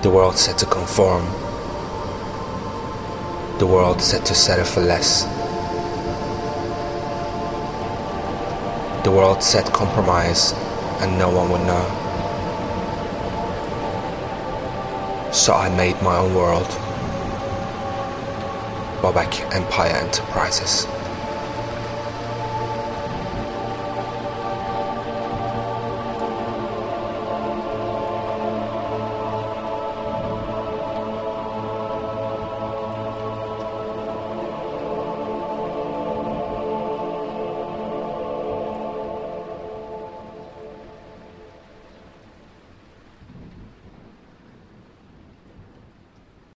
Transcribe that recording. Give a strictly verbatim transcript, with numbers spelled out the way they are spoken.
The world said to conform. The world said to settle for less. The world said compromise and no one would know. So I made my own world. Bobek Empire Enterprises.